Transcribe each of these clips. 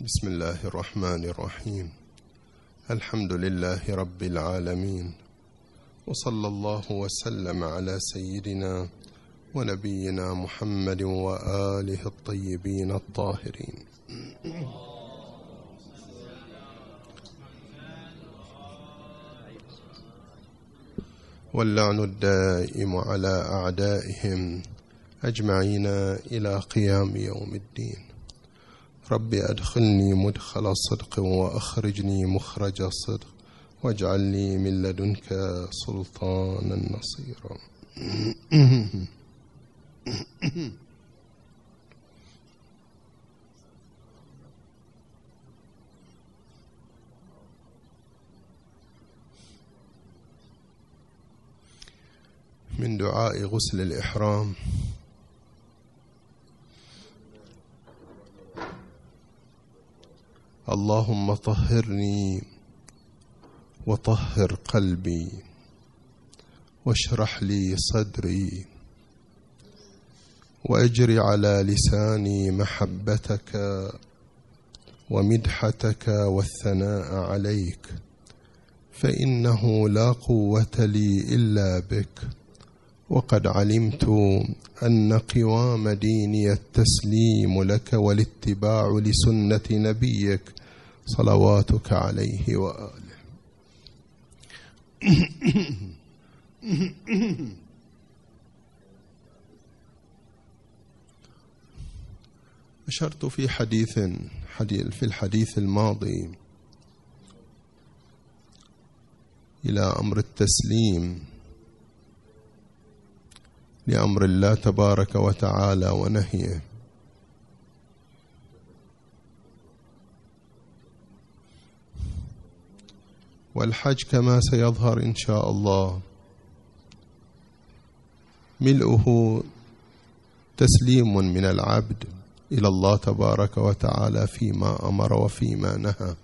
بسم الله الرحمن الرحيم. الحمد لله رب العالمين، وصلى الله وسلم على سيدنا ونبينا محمد وآله الطيبين الطاهرين. واللعن الدائم على أعدائهم أجمعين إلى قيام يوم الدين. رب أدخلني مدخل صدق وأخرجني مخرج صدق واجعل لي من لدنك سلطانا نصيرا. من دعاء غسل الإحرام: اللهم طهرني وطهر قلبي واشرح لي صدري وأجر على لساني محبتك ومدحتك والثناء عليك، فإنه لا قوة لي إلا بك، وقد علمت أن قوام ديني التسليم لك والاتباع لسنة نبيك صلواتك عليه وآله. أشرت في الحديث الماضي إلى أمر التسليم لأمر الله تبارك وتعالى ونهيه، والحج كما سيظهر إن شاء الله ملؤه تسليم من العبد إلى الله تبارك وتعالى فيما أمر وفيما نهى.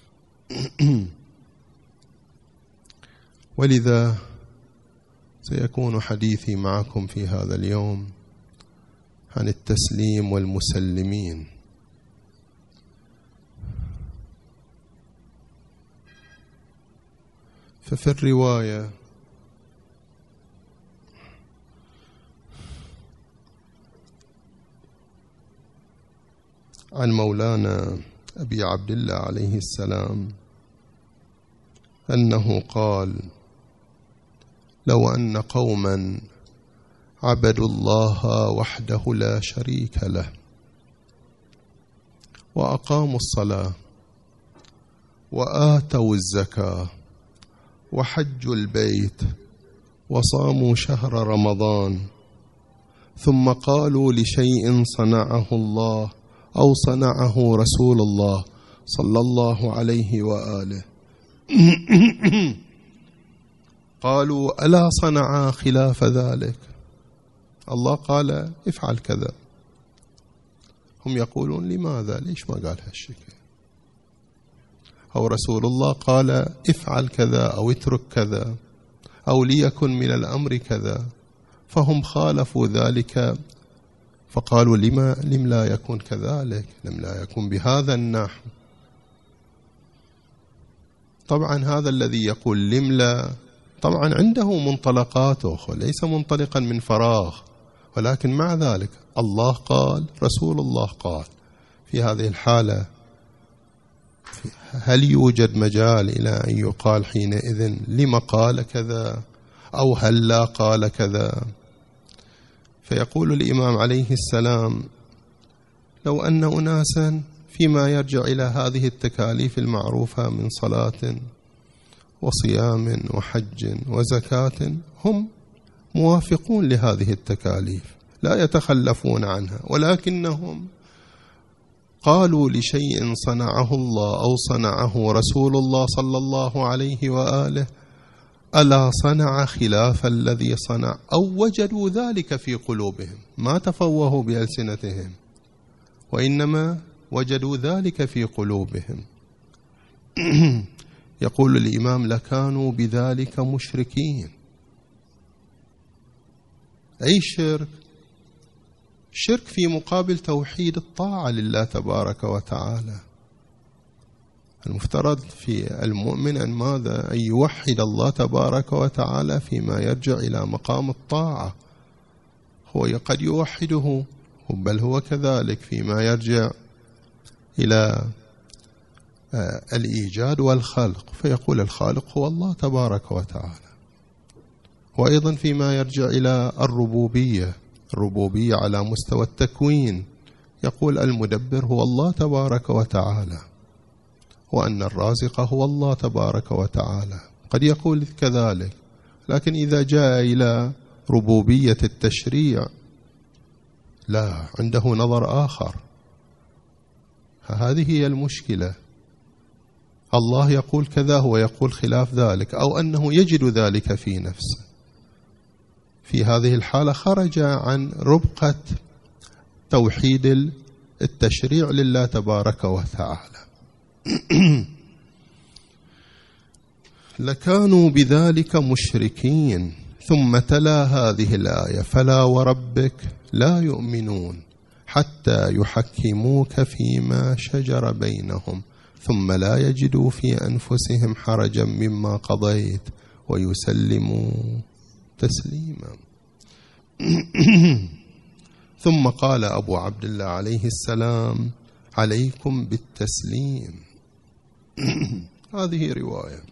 ولذا سيكون حديثي معكم في هذا اليوم عن التسليم والمسلمين. ففي الرواية عن مولانا أبي عبد الله عليه السلام أنه قال: لو أن قوما عبدوا الله وحده لا شريك له وأقاموا الصلاة وآتوا الزكاة وحجوا البيت وصاموا شهر رمضان، ثم قالوا لشيء صنعه الله أو صنعه رسول الله صلى الله عليه وآله قالوا: ألا صنع خلاف ذلك؟ الله قال: افعل كذا. هم يقولون: لماذا؟ ليش ما قال هالشيء؟ أو رسول الله قال: افعل كذا أو اترك كذا أو ليكن من الأمر كذا، فهم خالفوا ذلك فقالوا: لم لا يكون كذلك، لم لا يكون بهذا النحو. طبعا هذا الذي يقول لم لا طبعا عنده منطلقاته، ليس منطلقا من فراغ، ولكن مع ذلك الله قال، رسول الله قال. في هذه الحالة هل يوجد مجال إلى أن يقال حينئذ لما قال كذا أو هل لا قال كذا؟ فيقول الإمام عليه السلام: لو أن أناسا فيما يرجع إلى هذه التكاليف المعروفة من صلاة وصيام وحج وزكاة هم موافقون لهذه التكاليف لا يتخلفون عنها، ولكنهم قالوا لشيء صنعه الله أو صنعه رسول الله صلى الله عليه وآله: ألا صنع خلاف الذي صنع؟ أو وجدوا ذلك في قلوبهم، ما تفوهوا بألسنتهم، وإنما وجدوا ذلك في قلوبهم. يقول الإمام: لكانوا بذلك مشركين. أي شرك؟ شرك في مقابل توحيد الطاعة لله تبارك وتعالى. المفترض في المؤمن أن ماذا؟ أن يوحد الله تبارك وتعالى فيما يرجع إلى مقام الطاعة. هو قد يوحده، بل هو كذلك فيما يرجع إلى الإيجاد والخلق، فيقول الخالق هو الله تبارك وتعالى. وأيضا فيما يرجع إلى الربوبية على مستوى التكوين، يقول المدبر هو الله تبارك وتعالى، وأن الرازق هو الله تبارك وتعالى، قد يقول كذلك. لكن إذا جاء إلى ربوبية التشريع لا، عنده نظر آخر. هذه هي المشكلة. الله يقول كذا، هو يقول خلاف ذلك، أو أنه يجد ذلك في نفسه. في هذه الحالة خرج عن ربقة توحيد التشريع لله تبارك وتعالى. لكانوا بذلك مشركين. ثم تلا هذه الآية: فلا وربك لا يؤمنون حتى يحكموك فيما شجر بينهم ثم لا يجدوا في أنفسهم حرجا مما قضيت ويسلموا تسليما. ثم قال أبو عبد الله عليه السلام: عليكم بالتسليم. هذه رواية.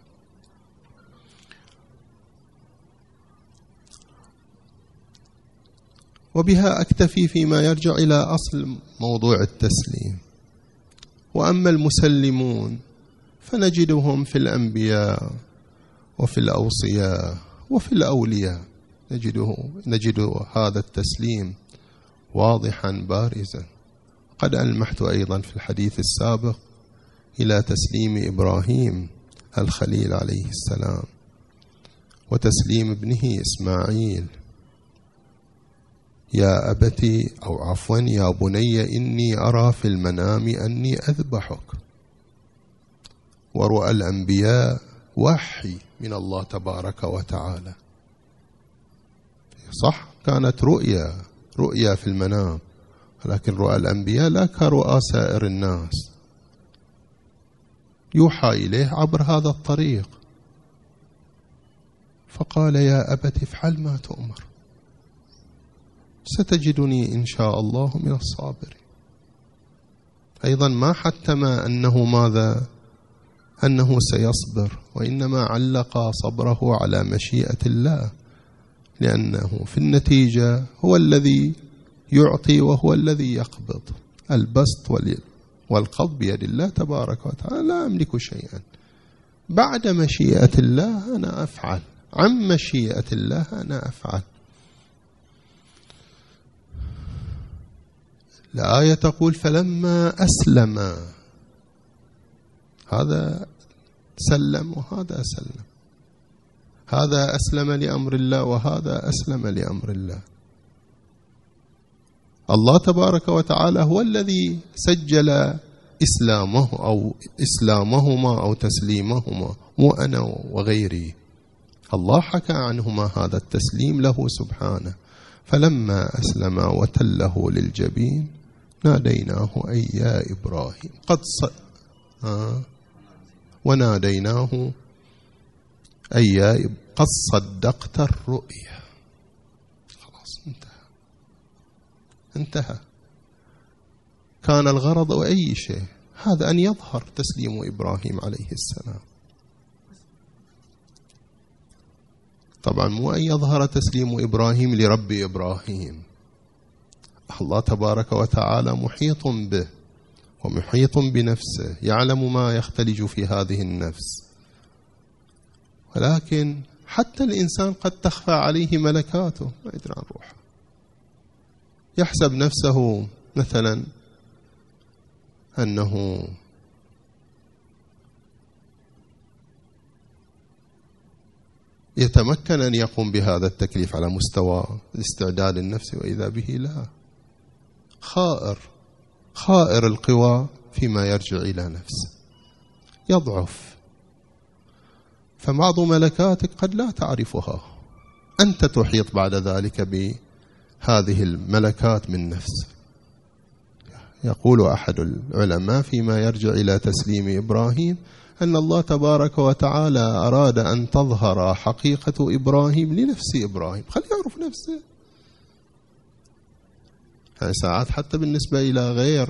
وبها أكتفي فيما يرجع إلى أصل موضوع التسليم. وأما المسلمون فنجدهم في الأنبياء وفي الأوصياء وفي الأولياء، نجد هذا التسليم واضحا بارزا. قد ألمحت أيضا في الحديث السابق إلى تسليم إبراهيم الخليل عليه السلام وتسليم ابنه إسماعيل: يا أبتي، أو عفوا يا بني، إني أرى في المنام أني أذبحك. ورؤى الأنبياء وحي من الله تبارك وتعالى. صح، كانت رؤيا في المنام، لكن رؤى الأنبياء لا كرؤى سائر الناس، يوحى إليه عبر هذا الطريق. فقال: يا أبت افعل ما تؤمر ستجدني إن شاء الله من الصابرين. أيضا ما حتم أنه ماذا؟ أنه سيصبر، وإنما علق صبره على مشيئة الله، لأنه في النتيجة هو الذي يعطي وهو الذي يقبض. البسط والقبض بيد الله تبارك وتعالى، لا أملك شيئا. بعد مشيئة الله أنا أفعل، عن مشيئة الله أنا أفعل. الآية تقول: فلما أسلم، هذا سلم وهذا سلم، هذا أسلم لأمر الله وهذا أسلم لأمر الله. الله تبارك وتعالى هو الذي سجل إسلامهما أو تسليمهما، مو أنا وغيري. الله حكى عنهما هذا التسليم له سبحانه. فلما أسلم وتله للجبين ناديناه أي يا إبراهيم وناديناه أي قد صدقت الرؤيا. خلاص انتهى. كان الغرض أي شيء هذا أن يظهر تسليم إبراهيم عليه السلام. طبعا مو أن يظهر تسليم إبراهيم لرب إبراهيم. الله تبارك وتعالى محيط به ومحيط بنفسه، يعلم ما يختلج في هذه النفس. ولكن حتى الإنسان قد تخفى عليه ملكاته، ما يدري عن روحه، يحسب نفسه مثلا أنه يتمكن أن يقوم بهذا التكليف على مستوى الاستعداد النفسي، وإذا به لا، خائر القوى فيما يرجع إلى نفسه، يضعف. فبعض ملكاتك قد لا تعرفها، أنت تحيط بعد ذلك بهذه الملكات من نفسك. يقول أحد العلماء فيما يرجع إلى تسليم إبراهيم أن الله تبارك وتعالى أراد أن تظهر حقيقة إبراهيم لنفس إبراهيم، خليه يعرف نفسه. يعني ساعات حتى بالنسبة إلى غير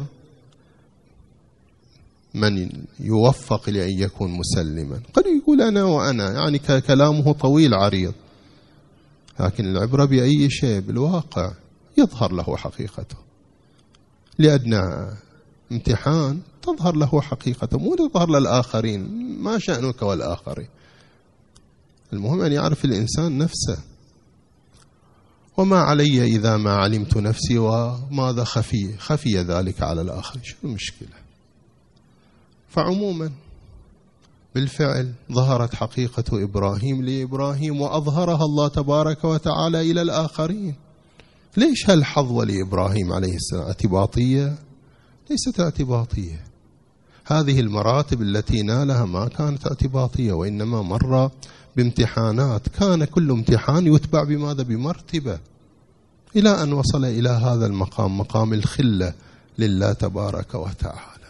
من يوفق لأن يكون مسلما قد يقول أنا وأنا، يعني كلامه طويل عريض، لكن العبرة بأي شيء بالواقع يظهر له حقيقته. لأدنى امتحان تظهر له حقيقته، مو تظهر للآخرين، ما شأنك والآخرين. المهم أن يعرف الإنسان نفسه. وما علي إذا ما علمت نفسي وماذا خفي ذلك على الآخرين، شو المشكلة؟ فعموما بالفعل ظهرت حقيقة إبراهيم لإبراهيم وأظهرها الله تبارك وتعالى إلى الآخرين. ليش هالحظوة لإبراهيم عليه السلام؟ اعتباطية؟ ليست اعتباطية. هذه المراتب التي نالها ما كانت اعتباطية، وإنما مر بامتحانات، كان كل امتحان يتبع بماذا؟ بمرتبة، إلى أن وصل إلى هذا المقام، مقام الخلة لله تبارك وتعالى.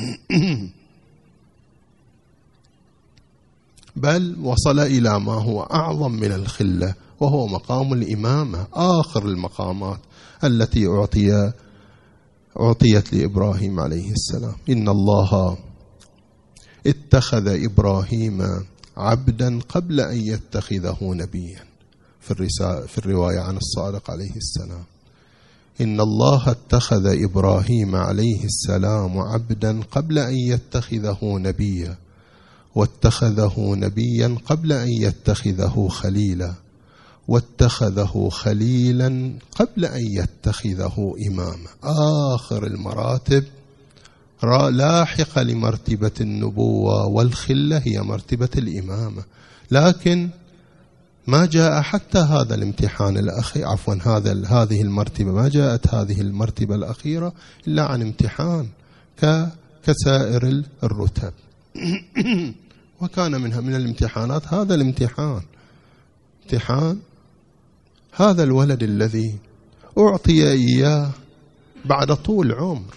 بل وصل إلى ما هو أعظم من الخلة، وهو مقام الإمامة، آخر المقامات التي أعطيت لإبراهيم عليه السلام. إن الله اتخذ إبراهيم عبدا قبل أن يتخذه نبيا، في الرواية عن الصادق عليه السلام. إن الله اتخذ إبراهيم عليه السلام عبدا قبل أن يتخذه نبيا، واتخذه نبيا قبل أن يتخذه خليلا، واتخذه خليلا قبل أن يتخذه إماما. آخر المراتب لاحقة لمرتبة النبوة والخلة هي مرتبة الإمامة، لكن ما جاء حتى هذا الامتحان الأخير، عفوا هذه المرتبة، ما جاءت هذه المرتبة الأخيرة إلا عن امتحان كسائر الرتب. وكان من الامتحانات هذا الامتحان، امتحان هذا الولد الذي أعطي إياه بعد طول عمر.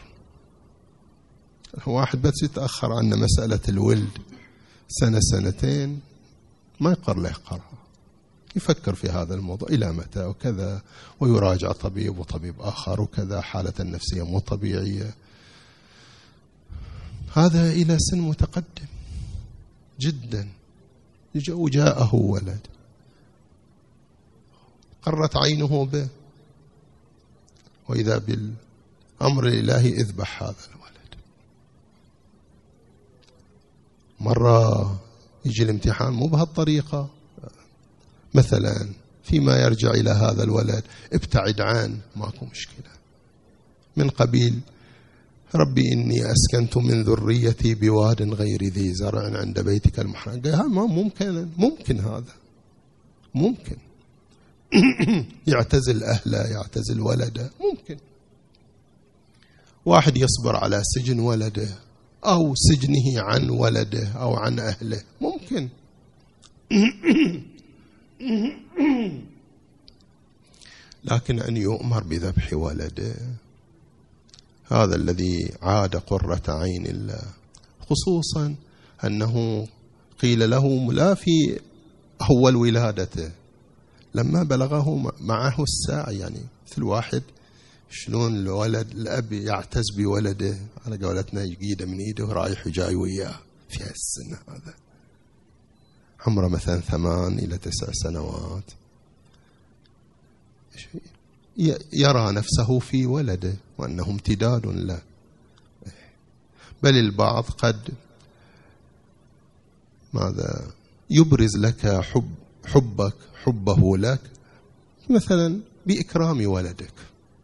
واحد بس يتأخر عنا مسألة الولد سنة سنتين ما يقر له قرها، يفكر في هذا الموضوع إلى متى وكذا، ويراجع طبيب وطبيب آخر وكذا، حالة النفسية مو طبيعية. هذا إلى سن متقدم جدا، وجاءه ولد قرت عينه به، وإذا بالأمر الإلهي اذبح هذا الولد. مرة يجي الامتحان مو بهالطريقة، مثلا فيما يرجع إلى هذا الولد ابتعد عنه، ماكو مشكلة، من قبيل ربي إني أسكنت من ذريتي بواد غير ذي زرع عند بيتك المحرم. ممكن هذا ممكن يعتزل أهله، يعتزل ولده، ممكن. واحد يصبر على سجن ولده أو سجنه عن ولده أو عن أهله، ممكن. لكن أن يؤمر بذبح ولده، هذا الذي عاد قرة عين الله، خصوصا أنه قيل له لا في أول ولادته، لما بلغه معه الساعي، يعني مثل واحد شلون الولد الأب يعتز بولده، على قولتنا يقيده من إيده رايح وجاي وياه في هالسنة، هذا عمره مثلا 8 إلى 9 سنوات، يرى نفسه في ولده وأنه امتداد له. بل البعض قد ماذا يبرز لك حبه لك مثلا بإكرام ولدك،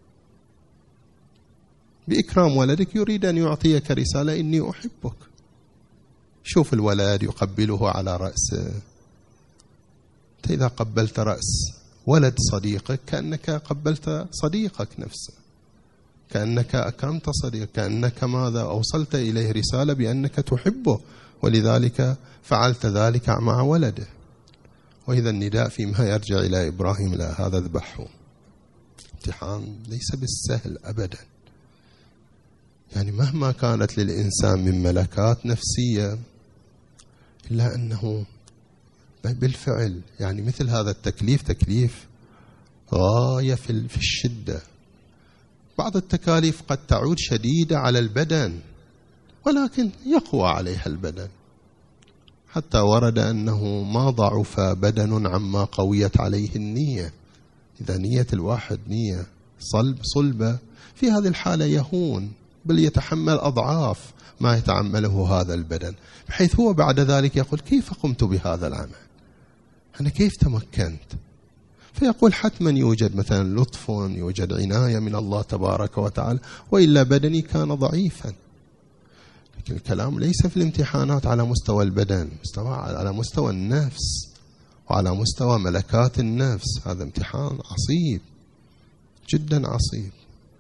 بإكرام ولدك يريد أن يعطيك رسالة إني أحبك. شوف الولد يقبله على رأسه، أنت إذا قبلت رأس ولد صديقك كأنك قبلت صديقك نفسه، كأنك أكرمت صديقك، كأنك ماذا أوصلت إليه رسالة بأنك تحبه، ولذلك فعلت ذلك مع ولده. وإذا النداء فيما يرجع إلى إبراهيم لا، هذا ذبحه، امتحان ليس بالسهل أبدا. يعني مهما كانت للإنسان من ملكات نفسية إلا أنه بالفعل يعني مثل هذا التكليف تكليف غاية في الشدة. بعض التكاليف قد تعود شديدة على البدن ولكن يقوى عليها البدن، حتى ورد أنه ما ضعف بدن عما قويت عليه النية. إذا نية الواحد نية صلبة في هذه الحالة يهون، بل يتحمل أضعاف ما يتعمله هذا البدن، بحيث هو بعد ذلك يقول كيف قمت بهذا العمل، أنا كيف تمكنت؟ فيقول حتما يوجد مثلا لطف، يوجد عناية من الله تبارك وتعالى، وإلا بدني كان ضعيفا. لكن الكلام ليس في الامتحانات على مستوى البدن، على مستوى النفس وعلى مستوى ملكات النفس. هذا امتحان عصيب جدا عصيب.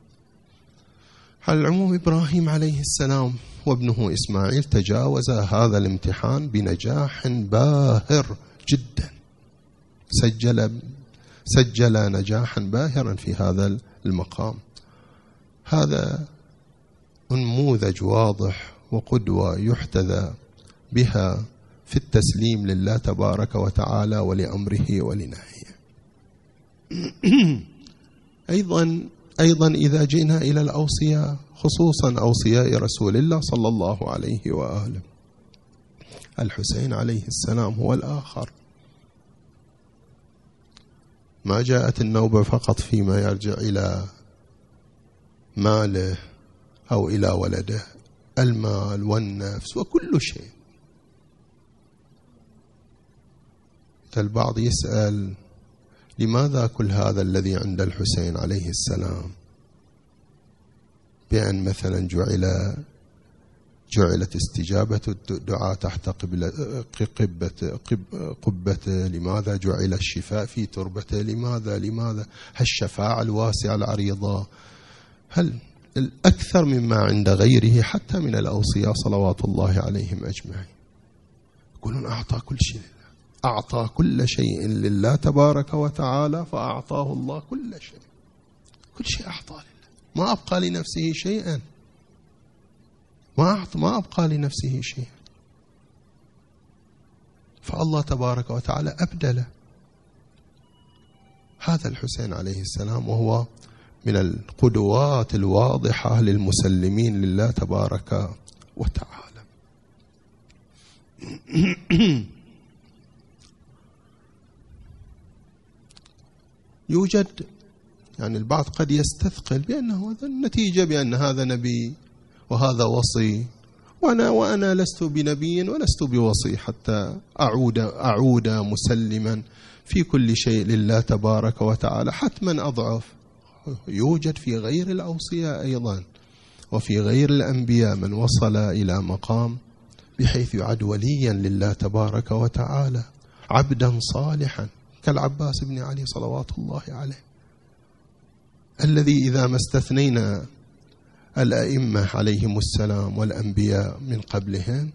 على العموم إبراهيم عليه السلام وابنه إسماعيل تجاوزا هذا الامتحان بنجاح باهر جدا، سجل نجاحا باهرا في هذا المقام. هذا نموذج واضح وقدوة يحتذى بها في التسليم لله تبارك وتعالى ولأمره ولنهيه. أيضا إذا جئنا إلى الأوصياء، خصوصا أوصياء رسول الله صلى الله عليه وآله، الحسين عليه السلام هو الآخر. ما جاءت النوبة فقط فيما يرجع إلى ماله أو إلى ولده، المال والنفس وكل شيء. البعض يسأل لماذا كل هذا الذي عند الحسين عليه السلام، بأن مثلا جعلت استجابة الدعاء تحت قبته، لماذا جعل الشفاء في تربته، لماذا هالشفاعة الواسعة العريضة، هل الأكثر مما عند غيره حتى من الأوصياء صلوات الله عليهم أجمعين. يقولون أعطى كل شيء لله، أعطى كل شيء لله تبارك وتعالى، فأعطاه الله كل شيء، كل شيء أعطاه لله، ما أبقى لنفسه شيئا، ما أبقى لنفسه شيئا. فالله تبارك وتعالى أبدله هذا الحسين عليه السلام، وهو من القدوات الواضحة للمسلمين لله تبارك وتعالى. يوجد يعني البعض قد يستثقل بأنه النتيجة بأن هذا نبي وهذا وصي، وأنا لست بنبي ولست بوصي حتى أعود مسلما في كل شيء لله تبارك وتعالى. حتما أضعف. يوجد في غير الأوصياء أيضا وفي غير الأنبياء من وصل إلى مقام بحيث يعد وليا لله تبارك وتعالى، عبدا صالحا كالعباس بن علي صلوات الله عليه، الذي إذا ما استثنينا الأئمة عليهم السلام والأنبياء من قبلهم،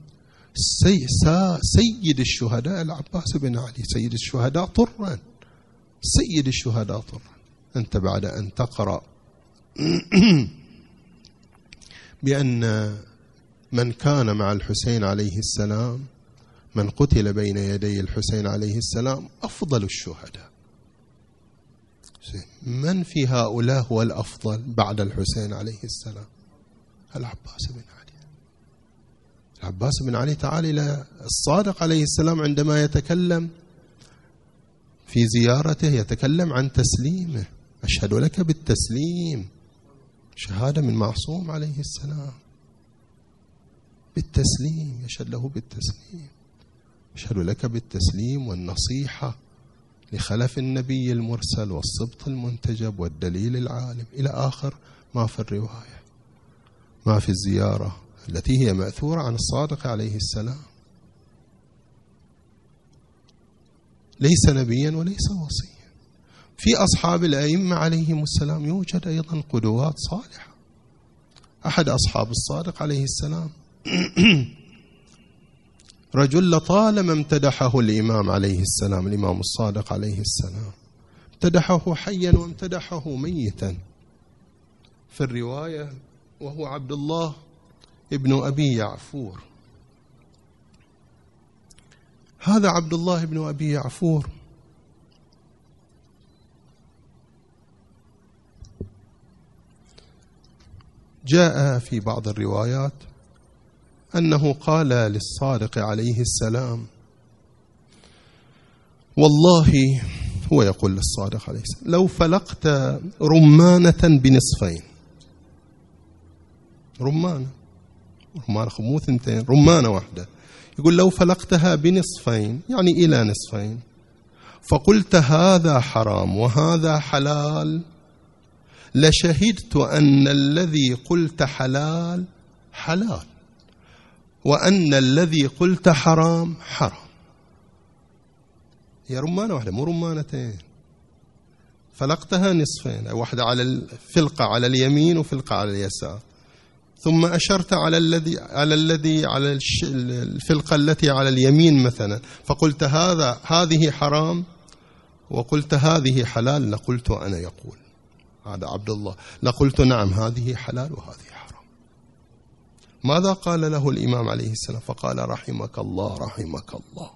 سيد الشهداء العباس بن علي، سيد الشهداء طرا، سيد الشهداء طرا. أنت بعد أن تقرأ بأن من كان مع الحسين عليه السلام، من قتل بين يدي الحسين عليه السلام أفضل الشهداء، من في هؤلاء هو الأفضل بعد الحسين عليه السلام؟ العباس بن علي. العباس بن علي تعالى إلى الصادق عليه السلام عندما يتكلم في زيارته يتكلم عن تسليمه، أشهد لك بالتسليم، شهادة من معصوم عليه السلام بالتسليم، يشهد له بالتسليم، أشهد لك بالتسليم والنصيحة لخلف النبي المرسل والسبط المنتجب والدليل العالم إلى آخر ما في الرواية، ما في الزيارة التي هي مأثورة عن الصادق عليه السلام. ليس نبيا وليس وصيا. في أصحاب الأئمة عليهم السلام يوجد أيضا قدوات صالحة. أحد أصحاب الصادق عليه السلام رجل لطالما امتدحه الإمام عليه السلام، الإمام الصادق عليه السلام امتدحه حيا وامتدحه ميتا. في الرواية وهو عبد الله ابن أبي يعفور. هذا عبد الله ابن أبي يعفور جاء في بعض الروايات أنه قال للصادق عليه السلام والله، هو يقول للصادق عليه السلام لو فلقت رمانة بنصفين، رمانة مو ثنتين، رمانة واحدة، يقول لو فلقتها بنصفين يعني إلى نصفين فقلت هذا حرام وهذا حلال، لشهدت أن الذي قلت حلال حلال وأن الذي قلت حرام حرام. هي رمانة واحدة مو رمانتين، فلقتها نصفين، واحدة على الفلقة على اليمين وفلقة على اليسار، ثم أشرت على الفلقة التي على اليمين مثلا، فقلت هذه حرام وقلت هذه حلال، لقلت أنا يقول هذا عبد الله، لقلت نعم هذه حلال وهذه حرام. ماذا قال له الإمام عليه السلام؟ فقال رحمك الله رحمك الله.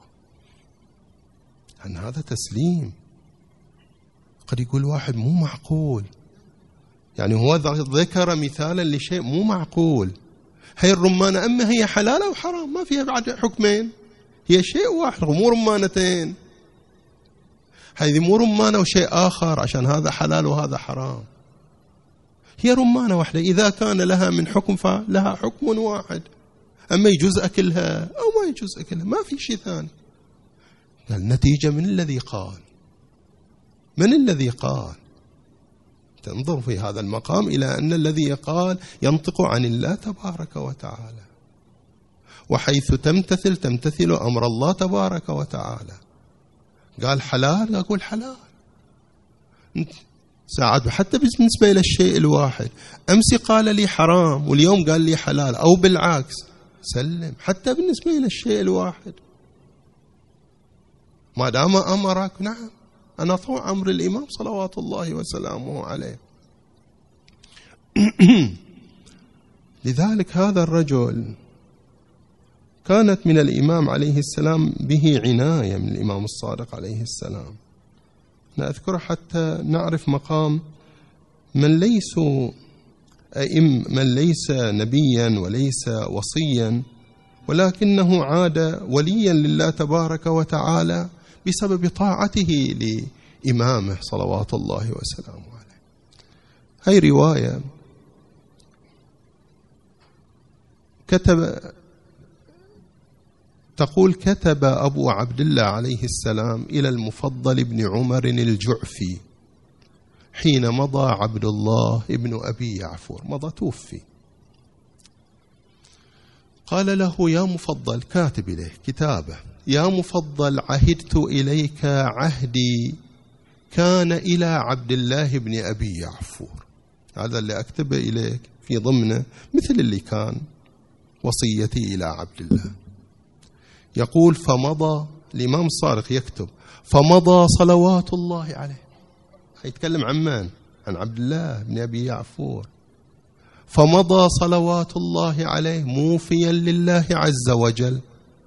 أن هذا تسليم. قد يقول واحد مو معقول، يعني هو ذكر مثالا لشيء مو معقول. هي الرمانة أما هي حلال أو حرام، ما فيها بعد حكمين، هي شيء واحد مو رمانتين. هذه مو رمانة وشيء آخر عشان هذا حلال وهذا حرام، هي رمانة واحدة، إذا كان لها من حكم فلها حكم واحد، أما يجوز أكلها أو ما يجوز أكلها ما في شيء ثاني. النتيجة من الذي قال، من الذي قال. تنظر في هذا المقام إلى أن الذي قال ينطق عن الله تبارك وتعالى، وحيث تمتثل أمر الله تبارك وتعالى. قال حلال أقول حلال، ساعات حتى بالنسبة إلى الشيء الواحد، أمس قال لي حرام واليوم قال لي حلال، أو بالعكس سلم، حتى بالنسبة إلى الشيء الواحد ما دام أمرك نعم أنا أطوع أمر الإمام صلوات الله وسلامه عليه. لذلك هذا الرجل كانت من الإمام عليه السلام به عناية، من الإمام الصادق عليه السلام. نذكر حتى نعرف مقام من ليس نبيا وليس وصيا، ولكنه عاد وليا لله تبارك وتعالى بسبب طاعته لإمامه صلوات الله وسلامه عليه. هاي رواية تقول كتب أبو عبد الله عليه السلام إلى المفضل بن عمر الجعفي حين مضى عبد الله ابن أبي يعفور، مضى توفي، قال له يا مفضل، كاتب إليه كتابه، يا مفضل عهدت إليك عهدي كان إلى عبد الله بن أبي يعفور، هذا اللي أكتبه إليك في ضمنه مثل اللي كان وصيتي إلى عبد الله. يقول فمضى، الإمام الصادق يكتب فمضى صلوات الله عليه، يتكلم عن من؟ عن عبد الله بن أبي يعفور. فمضى صلوات الله عليه موفيا لله عز وجل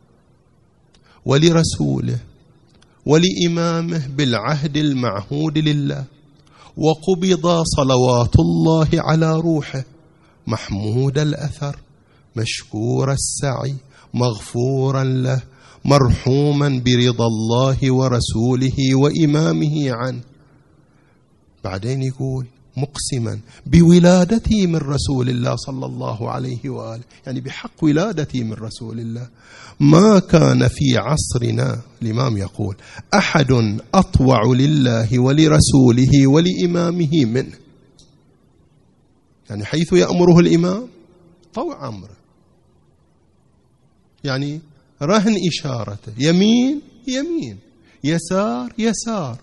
ولرسوله ولإمامه بالعهد المعهود لله، وقبض صلوات الله على روحه محمود الأثر مشكور السعي مغفورا له مرحوما برضا الله ورسوله وإمامه عنه. بعدين يقول مقسما بولادتي من رسول الله صلى الله عليه وآله، يعني بحق ولادتي من رسول الله، ما كان في عصرنا، الإمام يقول، أحد أطوع لله ولرسوله ولإمامه منه. يعني حيث يأمره الإمام طوع أمره، يعني رهن إشارته، يمين يمين، يسار يسار،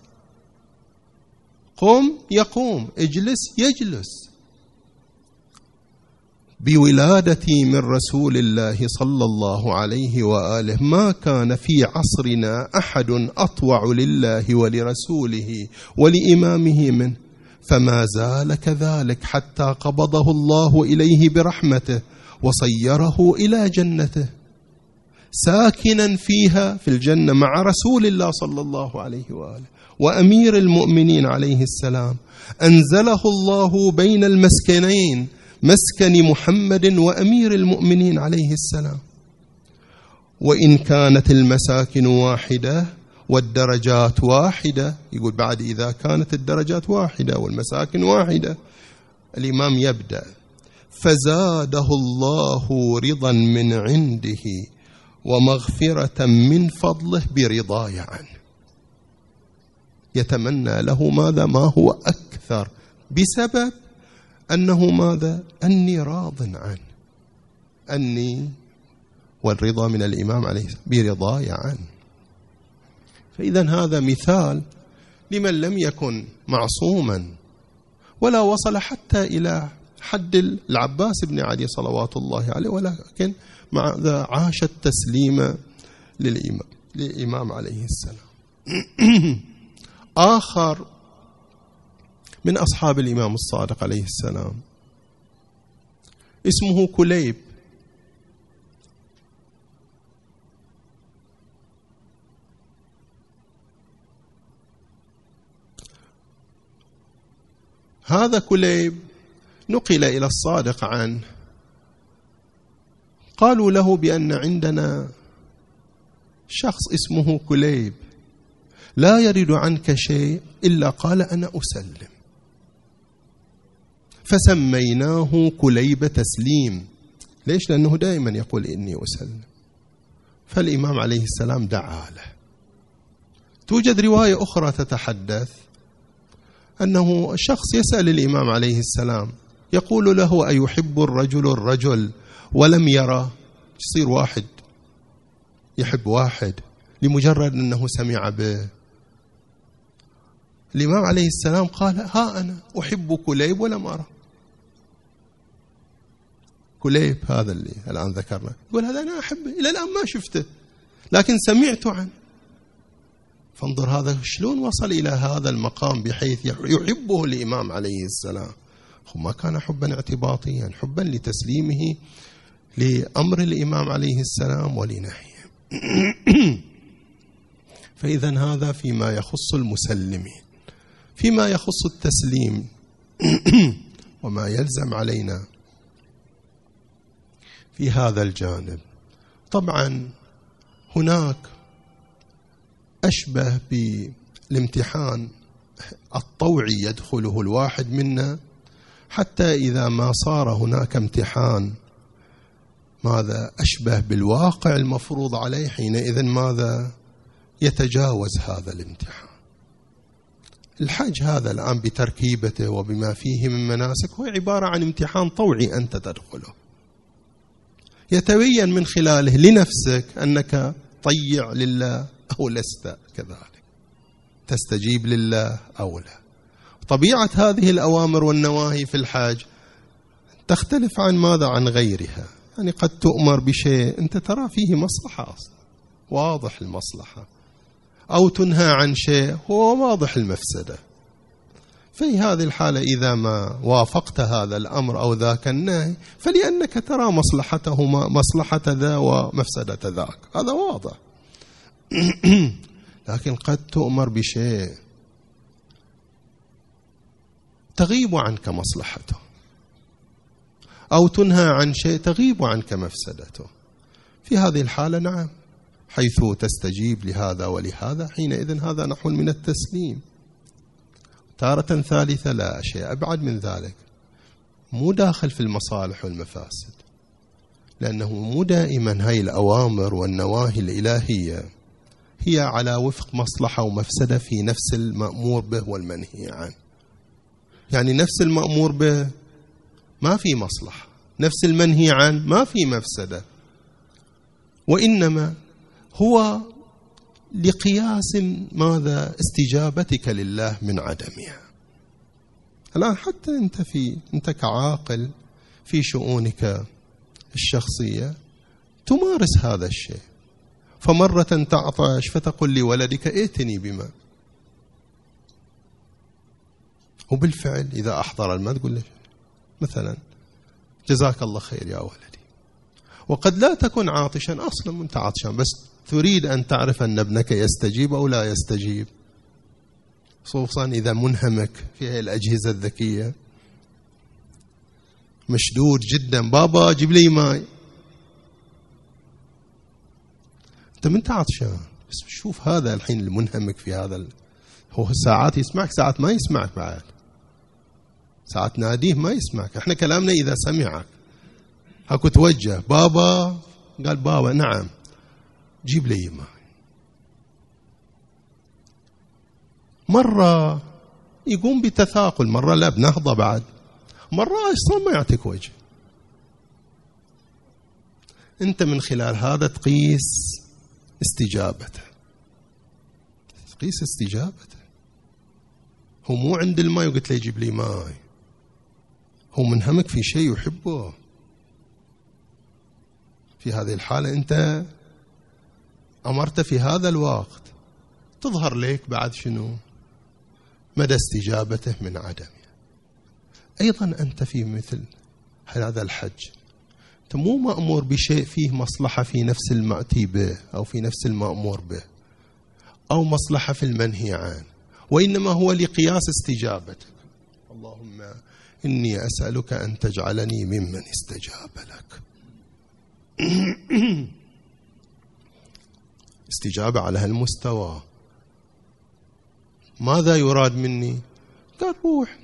قم يقوم، اجلس يجلس. بولادتي من رسول الله صلى الله عليه وآله ما كان في عصرنا أحد أطوع لله ولرسوله ولإمامه منه، فما زال كذلك حتى قبضه الله إليه برحمته وصيره إلى جنته ساكنا فيها في الجنة مع رسول الله صلى الله عليه وآله وأمير المؤمنين عليه السلام. أنزله الله بين المسكنين، مسكن محمد وأمير المؤمنين عليه السلام. وإن كانت المساكن واحدة والدرجات واحدة، يقول بعد إذا كانت الدرجات واحدة والمساكن واحدة، الإمام يبدأ: فزاده الله رضا من عنده ومغفرة من فضله برضاي عنه. يتمنى له ماذا؟ ما هو أكثر، بسبب أنه ماذا؟ أني راض عنه، أني والرضا من الإمام عليه برضاي عنه. فإذا هذا مثال لمن لم يكن معصوما ولا وصل حتى إلى حد العباس بن علي صلوات الله عليه، ولكن مع ذا عاش التسليم للإمام عليه السلام. آخر من أصحاب الإمام الصادق عليه السلام اسمه كليب. هذا كليب نقل إلى الصادق عنه، قالوا له بأن عندنا شخص اسمه كليب لا يرد عنك شيء إلا قال أنا أسلم، فسميناه كليب تسليم. ليش؟ لأنه دائما يقول إني أسلم. فالإمام عليه السلام دعا له. توجد رواية أخرى تتحدث أنه شخص يسأل الإمام عليه السلام يقول له: أيحب الرجل ولم يرى؟ يصير واحد يحب واحد لمجرد أنه سمع به. الإمام عليه السلام قال: ها أنا أحب كليب ولم أرى. كليب هذا اللي الآن ذكرنا، يقول هذا أنا أحبه، إلى الآن ما شفته لكن سمعت عنه. فانظر هذا شلون وصل إلى هذا المقام بحيث يحبه الإمام عليه السلام. ما كان حبا اعتباطيا، حبا لتسليمه لأمر الإمام عليه السلام ولنهيه. فإذا هذا فيما يخص المسلمين. فيما يخص التسليم وما يلزم علينا في هذا الجانب، طبعا هناك أشبه بالامتحان الطوعي يدخله الواحد منا، حتى إذا ما صار هناك امتحان ماذا أشبه بالواقع المفروض عليه، حينئذ ماذا يتجاوز هذا الامتحان. الحج هذا الآن بتركيبته وبما فيه من مناسك هو عبارة عن امتحان طوعي أنت تدخله، يتبين من خلاله لنفسك أنك طيع لله أو لست كذلك، تستجيب لله أو لا. طبيعة هذه الأوامر والنواهي في الحج تختلف عن ماذا؟ عن غيرها. يعني قد تؤمر بشيء أنت ترى فيه مصلحة أصلا، واضح المصلحة، أو تنهى عن شيء هو واضح المفسدة. في هذه الحالة إذا ما وافقت هذا الأمر أو ذاك النهي فلأنك ترى مصلحتهما، مصلحة ذا ومفسدة ذاك، هذا واضح. لكن قد تؤمر بشيء تغيب عنك مصلحته، أو تنهى عن شيء تغيب عنك مفسدته. في هذه الحالة نعم، حيث تستجيب لهذا ولهذا، حينئذ هذا نحو من التسليم. تارة ثالثة لا، شيء أبعد من ذلك، مو داخل في المصالح والمفاسد، لأنه مو دائما هاي الأوامر والنواهي الإلهية هي على وفق مصلحة ومفسدة في نفس المأمور به والمنهي عنه. يعني نفس المأمور به ما في مصلحة، نفس المنهي عنه ما في مفسدة، وإنما هو لقياس ماذا؟ استجابتك لله من عدمها. الآن حتى أنت كعاقل في شؤونك الشخصية تمارس هذا الشيء، فمرة تعطش فتقول لولدك ائتني بماء، وبالفعل إذا أحضر الماء تقول له مثلا جزاك الله خير يا ولدي، وقد لا تكون عاطشا أصلا، أنت عطشان بس تريد أن تعرف أن ابنك يستجيب أو لا يستجيب، خصوصا إذا منهمك في هذه الأجهزة الذكية مشدود جدا، بابا جيب لي ماء، أنت من عطشان بس شوف هذا الحين المنهمك في هذا هو ساعات يسمعك ساعات ما يسمعك، بعد ساعات ناديه ما يسمعك. احنا كلامنا إذا سمعك هاكو توجه بابا، قال بابا نعم جيب لي ماء. مرة يقوم بتثاقل، مرة لا بنهضة، بعد مرة أصلا ما يعطيك وجه. أنت من خلال هذا تقيس استجابته، تقيس استجابته. هو مو عند الماء وقلت له يجيب لي ماء، هو منهمك في شيء يحبه. في هذه الحالة أنت أمرت في هذا الوقت، تظهر لك بعد شنو مدى استجابته من عدمه. أيضا أنت في مثل هذا الحج أنت مو مأمور بشيء فيه مصلحة في نفس المأتي به أو في نفس المأمور به أو مصلحة في المنهي عنه، وإنما هو لقياس استجابتك. اللهم إني أسألك أن تجعلني ممن استجاب لك. استجابة على هالمستوى. ماذا يراد مني؟ قال روح،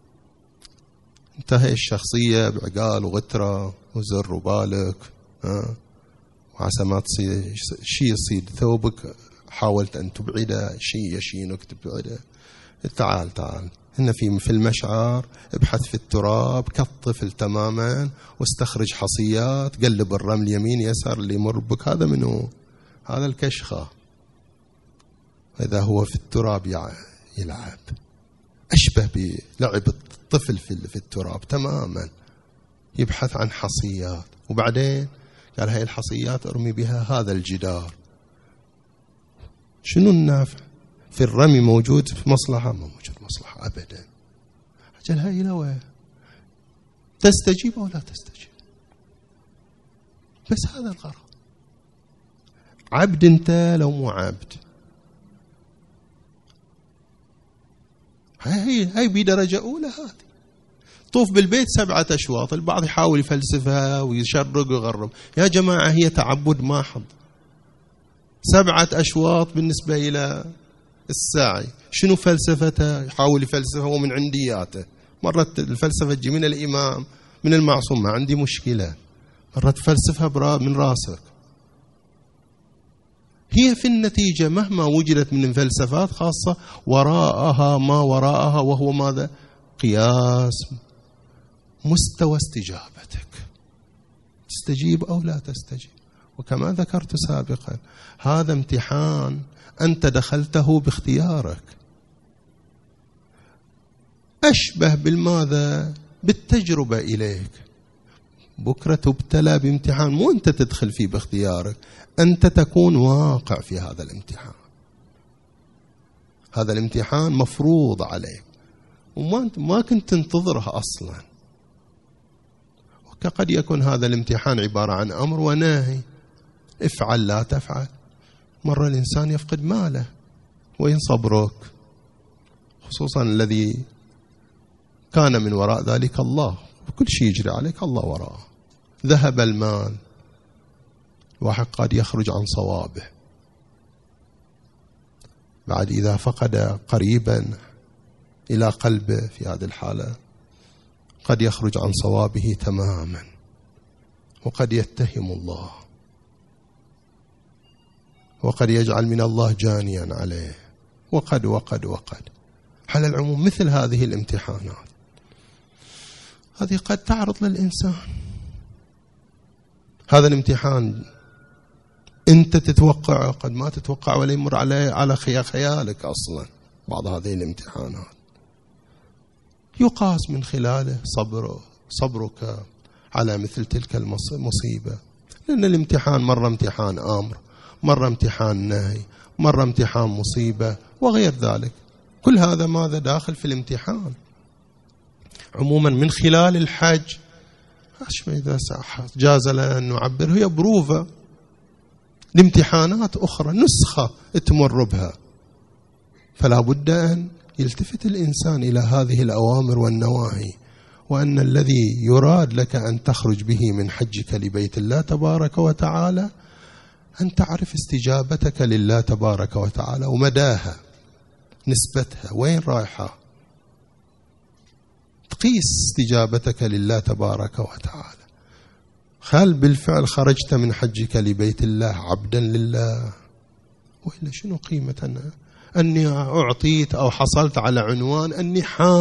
انتهي الشخصية بعقال وغترة وزر وبالك، وعسى ما تصير شيء يصيد ثوبك حاولت أن تبعده، شيء يشينك تبعده. تعال هنا في المشعر ابحث في التراب كالطفل تماما، واستخرج حصيات، قلب الرمل يمين يسار اللي يمر بك. هذا منه؟ هذا الكشخة. إذا هو في التراب يلعب، أشبه بلعب الطفل في التراب تماما، يبحث عن حصيات. وبعدين قال هاي الحصيات أرمي بها هذا الجدار. شنو النافع في الرمي؟ موجود في مصلحة؟ ما موجود مصلحة أبدا. أجل هاي لوين تستجيب أو لا تستجيب، بس هذا الغرض. عبد أنت لو مو عبد، هاي بدرجة أولى. هذه طوف بالبيت 7 أشواط، البعض يحاول يفلسفها ويشرق ويغرب. يا جماعة هي تعبد محض. 7 أشواط بالنسبة إلى الساعي شنو فلسفتها؟ يحاول يفلسفها ومن عندياته. مرة الفلسفة تجي من الإمام من المعصوم، ما عندي مشكلة. مرة تفلسفها من راسك. هي في النتيجة مهما وجدت من فلسفات خاصة وراءها ما وراءها، وهو ماذا؟ قياس مستوى استجابتك، تستجيب أو لا تستجيب. وكما ذكرت سابقا هذا امتحان أنت دخلته باختيارك، أشبه بالماذا؟ بالتجربة إليك. بكرة تبتلى بامتحان مو أنت تدخل فيه باختيارك، أنت تكون واقع في هذا الامتحان. هذا الامتحان مفروض عليك وما كنت تنتظرها أصلا. وقد يكون هذا الامتحان عبارة عن أمر ونهي، افعل لا تفعل. مرة الإنسان يفقد ماله، وين صبرك؟ خصوصا الذي كان من وراء ذلك الله، وكل شيء يجري عليك الله وراءه. ذهب المال، واحد قد يخرج عن صوابه بعد إذا فقد قريبا إلى قلبه. في هذه الحالة قد يخرج عن صوابه تماما، وقد يتهم الله، وقد يجعل من الله جانيا عليه، وقد على العموم مثل هذه الامتحانات هذه قد تعرض للإنسان. هذا الامتحان أنت تتوقع، قد ما تتوقع، ولا يمر على خيالك أصلا. بعض هذه الامتحانات يقاس من خلاله صبرك على مثل تلك المصيبة. لأن الامتحان مرة امتحان أمر، مرة امتحان نهي، مرة امتحان مصيبة وغير ذلك. كل هذا ماذا داخل في الامتحان. عموما من خلال الحج إذا جاز لنا أن نعبر هي بروفة لامتحانات أخرى، نسخة تمر بها. فلا بد أن يلتفت الإنسان إلى هذه الأوامر والنواهي، وأن الذي يراد لك أن تخرج به من حجك لبيت الله تبارك وتعالى أن تعرف استجابتك لله تبارك وتعالى ومداها، نسبتها، وين رايحة، تقيس استجابتك لله تبارك وتعالى. هل بالفعل خرجت من حجك لبيت الله عبدا لله، وإلا شنو قيمة أني أعطيت أو حصلت على عنوان أني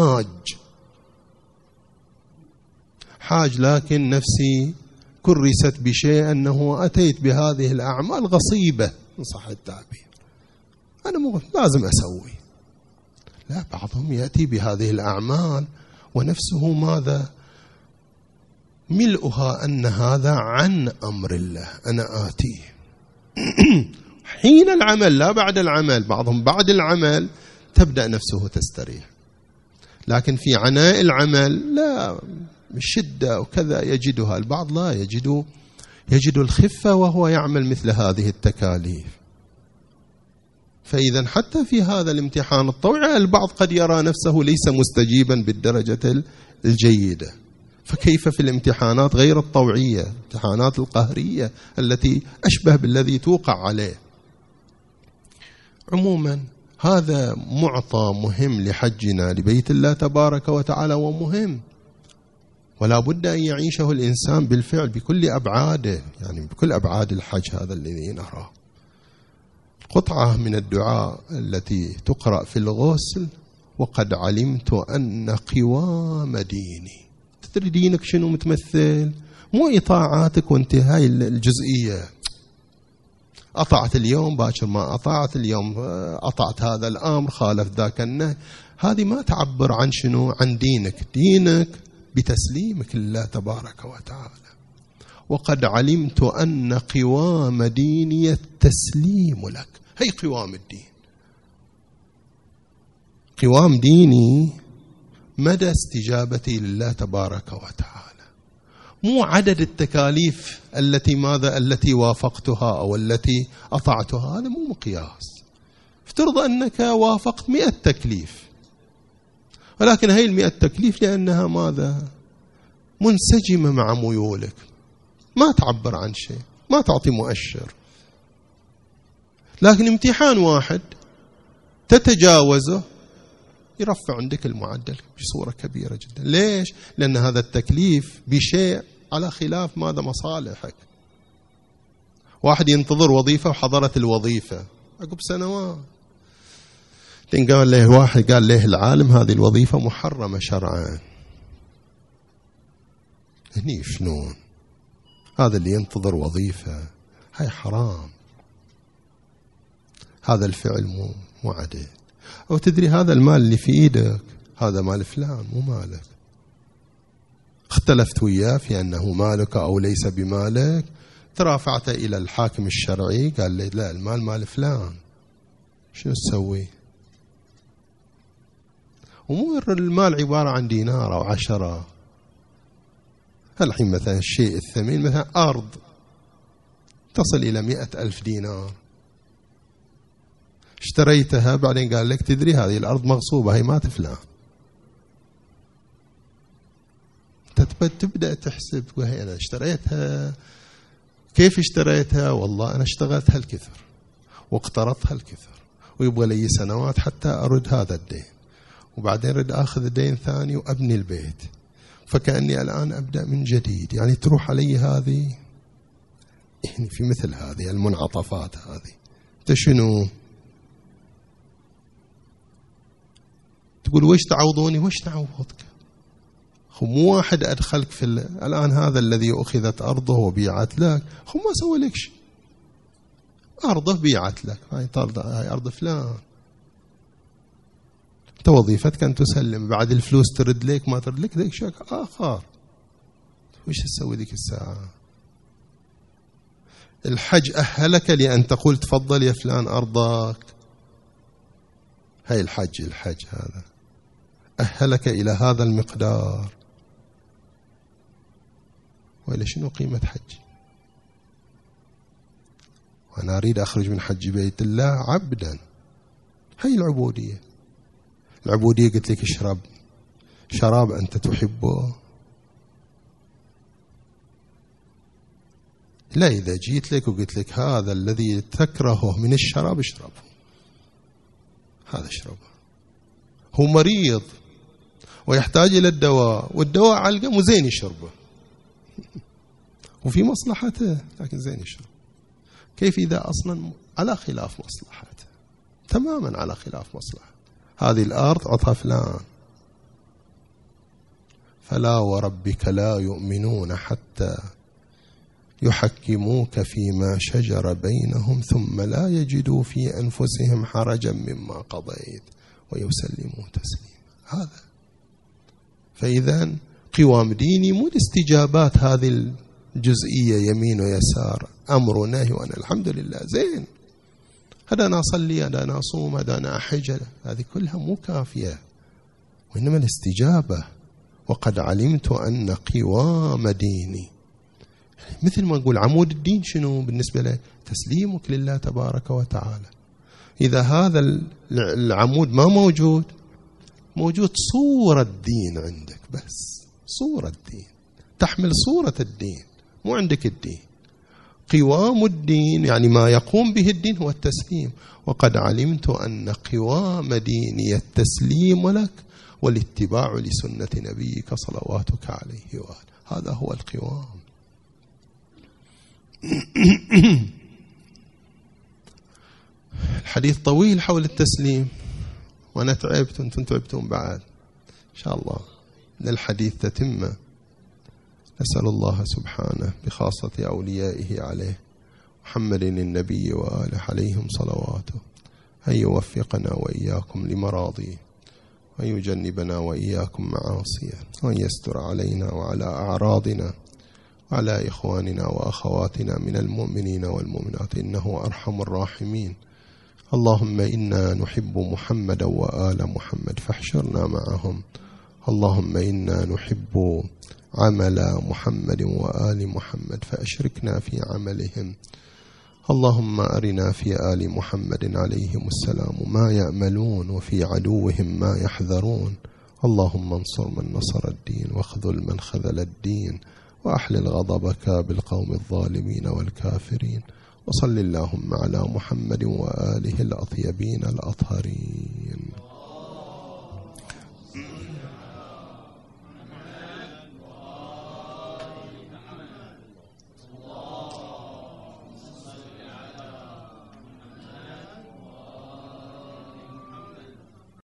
حاج، لكن نفسي كرست بشيء أنه أتيت بهذه الأعمال غصيبة إن صح التعبير، أنا لازم أسوي. لا، بعضهم يأتي بهذه الأعمال ونفسه ماذا؟ ملؤها أن هذا عن أمر الله، أنا آتيه حين العمل لا بعد العمل. بعضهم بعد العمل تبدأ نفسه تستريح، لكن في عناء العمل لا، الشدة وكذا يجدها. البعض لا يجد الخفة وهو يعمل مثل هذه التكاليف. فإذا حتى في هذا الامتحان الطوعي البعض قد يرى نفسه ليس مستجيبا بالدرجة الجيدة، فكيف في الامتحانات غير الطوعية، الامتحانات القهرية التي أشبه بالذي توقع عليه. عموما هذا معطى مهم لحجنا لبيت الله تبارك وتعالى، ومهم ولا بد أن يعيشه الإنسان بالفعل بكل أبعاده، يعني بكل أبعاد الحج هذا الذي نراه. قطعة من الدعاء التي تقرأ في الغسل: وقد علمت أن قوام ديني. تدري دينك شنو متمثل؟ مو إطاعاتك وانتهاء الجزئية، أطعت اليوم باكر ما أطعت، اليوم أطعت هذا الأمر خالف ذاك النهي. هذه ما تعبر عن شنو؟ عن دينك بتسليمك لله تبارك وتعالى. وقد علمت أن قوام ديني التسليم لك. هي قوام الدين، قوام ديني مدى استجابتي لله تبارك وتعالى، مو عدد التكاليف التي وافقتها أو التي أطعتها، هذا مو مقياس. افترض أنك وافقت 100 تكليف، ولكن هي 100 تكليف لأنها ماذا؟ منسجمة مع ميولك، ما تعبر عن شيء، ما تعطي مؤشر. لكن امتحان واحد تتجاوزه يرفع عندك المعدل بصورة كبيرة جدا. ليش؟ لأن هذا التكليف بشيء على خلاف ماذا؟ مصالحك. واحد ينتظر وظيفة وحضرت الوظيفة عقب سنوات، قال له واحد، قال له العالم هذه الوظيفة محرمة شرعا. هني شنون؟ هذا اللي ينتظر وظيفة هاي حرام، هذا الفعل مو عدل. أو تدري هذا المال اللي في إيدك هذا مال فلان مو مالك، اختلفت وياه في أنه مالك أو ليس بمالك، ترافعت إلى الحاكم الشرعي قال لي لا، المال مال فلان، شنو تسوي؟ ومو المال عبارة عن دينار أو 10. الحين مثلا الشيء الثمين مثلا أرض تصل إلى 100,000 دينار، اشتريتها بعدين قال لك تدري هذه الأرض مغصوبة، هي ما فلان. تبدأ تحسب، وهي أنا اشتريتها، كيف اشتريتها؟ والله أنا اشتغلت هالكثر واقترضت هالكثر، ويبغى لي سنوات حتى أرد هذا الدين، وبعدين أرد أخذ دين ثاني وأبني البيت، فكأني الآن أبدأ من جديد. يعني تروح علي هذه، يعني في مثل هذه المنعطفات هذه شنو تقول؟ وش تعوضوني؟ وش تعوضك؟ مو واحد أدخلك في الآن هذا الذي أخذت أرضه وبيعت لك، ما سوى لك شيء، أرضه بيعت لك، هاي أرض فلان، أنت وظيفتك أن تسلم، بعد الفلوس ترد لك ما ترد لك ذيك شيء آخر. وش تسوي ذيك الساعة؟ الحج أهلك لأن تقول تفضل يا فلان أرضك؟ هاي الحج هذا أهلك إلى هذا المقدار، وإلى شنو قيمة حج؟ وأنا أريد أخرج من حج بيت الله عبدا. هاي العبودية. العبودية قلت لك اشرب شراب أنت تحبه، لا إذا جيت لك وقلت لك هذا الذي تكرهه من الشراب اشربه، هذا اشربه. هو مريض ويحتاج إلى الدواء، والدواء علقم وزين يشربه وفي مصلحته، لكن زين يشرب. كيف إذا أصلا على خلاف مصلحته تماما، على خلاف مصلحة؟ هذه الأرض عطها فلان، فلا وربك لا يؤمنون حتى يحكموك فيما شجر بينهم ثم لا يجدوا في أنفسهم حرجا مما قضيت ويسلموا تسليما. هذا فإذا قوام ديني مو الاستجابات هذه الجزئية يمين ويسار، أمر ونهي وأنا الحمد لله زين، هذا أنا أصلي، هذا أنا أصوم، هذا أنا أحج، هذه كلها مو كافية، وإنما الاستجابة. وقد علمت أن قوام ديني، مثل ما نقول عمود الدين شنو بالنسبة له؟ تسليمك لله تبارك وتعالى. إذا هذا العمود ما موجود صورة الدين عندك، بس صورة الدين، تحمل صورة الدين، مو عندك الدين. قوام الدين يعني ما يقوم به الدين هو التسليم. وقد علمت أن قوام ديني التسليم لك والاتباع لسنة نبيك صلواتك عليه وآله، هذا هو القوام. الحديث طويل حول التسليم، وأنا تعبت وأنتم تعبتون بعد، إن شاء الله للحديث تتمة. نسأل الله سبحانه بخاصة أوليائه عليه محمد النبي وآله عليهم صلواته أن يوفقنا وإياكم لمراضيه، وأن يجنبنا وإياكم معاصيه، وأن يستر علينا وعلى أعراضنا وعلى إخواننا وأخواتنا من المؤمنين والمؤمنات، إنه أرحم الراحمين. اللهم إنا نحب محمد وآل محمد فاحشرنا معهم. اللهم إنا نحب عمل محمد وآل محمد فأشركنا في عملهم. اللهم أرنا في آل محمد عليهم السلام ما يأملون، وفي عدوهم ما يحذرون. اللهم انصر من نصر الدين، واخذل من خذل الدين، وأحلل غضبك بالقوم الظالمين والكافرين. وصل اللهم على محمد وآله الأطيبين الأطهرين.